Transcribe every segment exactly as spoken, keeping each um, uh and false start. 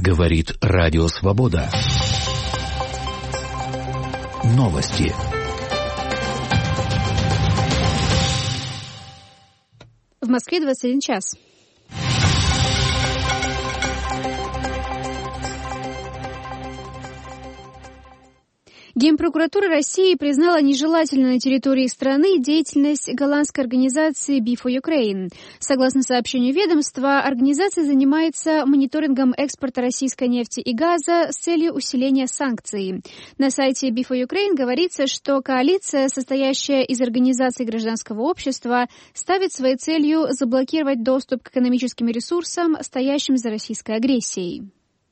Говорит Радио Свобода. Новости. В Москве двадцать один час. Генпрокуратура России признала нежелательной на территории страны деятельность голландской организации би фор Ukraine. Согласно сообщению ведомства, организация занимается мониторингом экспорта российской нефти и газа с целью усиления санкций. На сайте би фор Ukraine говорится, что коалиция, состоящая из организаций гражданского общества, ставит своей целью заблокировать доступ к экономическим ресурсам, стоящим за российской агрессией.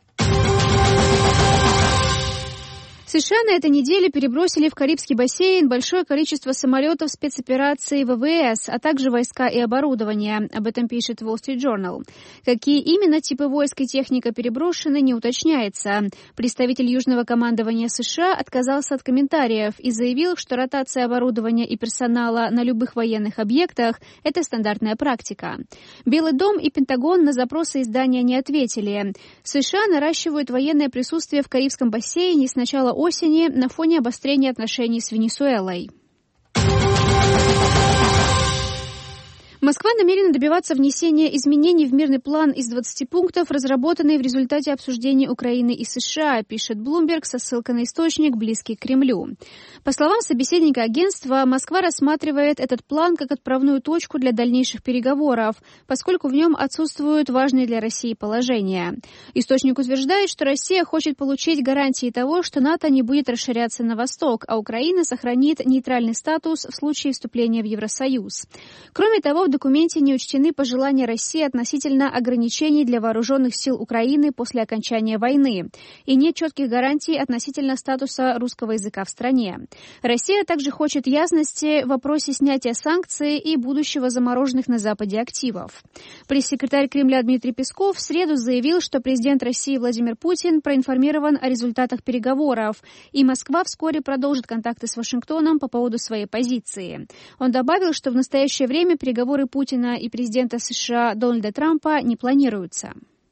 США на этой неделе перебросили в Карибский бассейн большое количество самолетов спецоперации вэ вэ эс, а также войска и оборудование. Об этом пишет Wall Street Journal. Какие именно типы войск и техника переброшены, не уточняется. Представитель Южного командования США отказался от комментариев и заявил, что ротация оборудования и персонала на любых военных объектах – это стандартная практика. Белый дом и Пентагон на запросы издания не ответили. США наращивают военное присутствие в Карибском бассейне с начала осени на фоне обострения отношений с Венесуэлой. Москва намерена добиваться внесения изменений в мирный план из двадцати пунктов, разработанный в результате обсуждений Украины и США, пишет Bloomberg со ссылкой на источник, близкий к Кремлю. По словам собеседника агентства, Москва рассматривает этот план как отправную точку для дальнейших переговоров, поскольку в нем отсутствуют важные для России положения. Источник утверждает, что Россия хочет получить гарантии того, что НАТО не будет расширяться на восток, а Украина сохранит нейтральный статус в случае вступления в Евросоюз. Кроме того, в документе не учтены пожелания России относительно ограничений для вооруженных сил Украины после окончания войны, и нет четких гарантий относительно статуса русского языка в стране. Россия также хочет ясности в вопросе снятия санкций и будущего замороженных на Западе активов. Пресс-секретарь Кремля Дмитрий Песков в среду заявил, что президент России Владимир Путин проинформирован о результатах переговоров, и Москва вскоре продолжит контакты с Вашингтоном по поводу своей позиции. Он добавил, что в настоящее время переговоры Путина и президента США Дональда Трампа не планируются.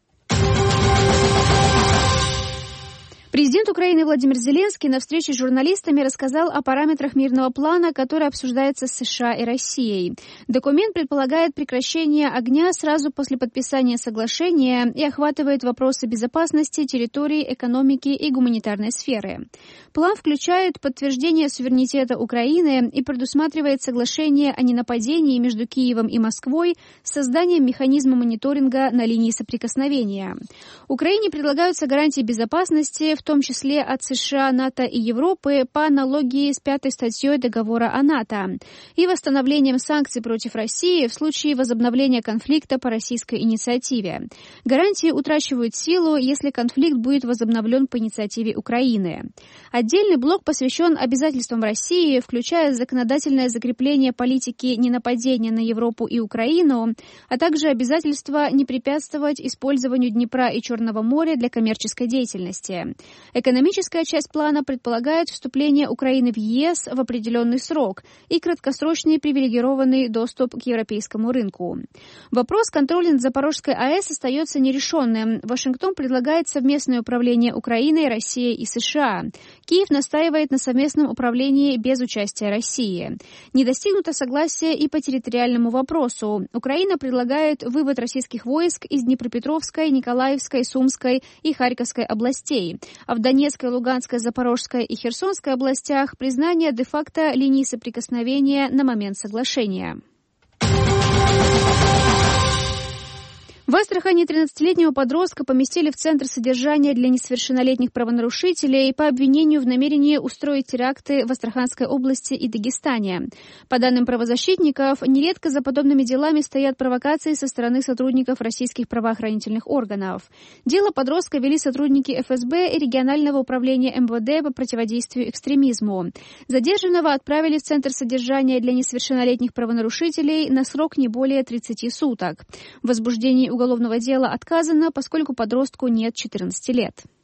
Президент Украины Владимир Зеленский на встрече с журналистами рассказал о параметрах мирного плана, который обсуждается с США и Россией. Документ предполагает прекращение огня сразу после подписания соглашения и охватывает вопросы безопасности, территории, экономики и гуманитарной сферы. План включает подтверждение суверенитета Украины и предусматривает соглашение о ненападении между Киевом и Москвой с созданием механизма мониторинга на линии соприкосновения. Украине предлагаются гарантии безопасности, в том числе от США, НАТО и Европы, по аналогии с пятой статьей договора о НАТО, и восстановлением санкций против России в случае возобновления конфликта по российской инициативе. Гарантии утрачивают силу, если конфликт будет возобновлен по инициативе Украины. Отдельный блок посвящен обязательствам России, включая законодательное закрепление политики ненападения на Европу и Украину, а также обязательство не препятствовать использованию Днепра и Черного моря для коммерческой деятельности. Экономическая часть плана предполагает вступление Украины в ЕС в определенный срок и краткосрочный привилегированный доступ к европейскому рынку. Вопрос контроля над Запорожской АЭС остается нерешенным. Вашингтон предлагает совместное управление Украиной, Россией и США. Киев настаивает на совместном управлении без участия России. Не достигнуто согласия и по территориальному вопросу. Украина предлагает вывод российских войск из Днепропетровской, Николаевской, Сумской и Харьковской областей, а в Донецкой, Луганской, Запорожской и Херсонской областях признание де-факто линий соприкосновения на момент соглашения. В Астрахани тринадцатилетнего подростка поместили в Центр содержания для несовершеннолетних правонарушителей по обвинению в намерении устроить теракты в Астраханской области и Дагестане. По данным правозащитников, нередко за подобными делами стоят провокации со стороны сотрудников российских правоохранительных органов. Дело подростка вели сотрудники эф эс бэ и регионального управления эм вэ дэ по противодействию экстремизму. Задержанного отправили в Центр содержания для несовершеннолетних правонарушителей на срок не более тридцати суток. В возбуждении уголовного дела отказано, поскольку подростку нет четырнадцати лет.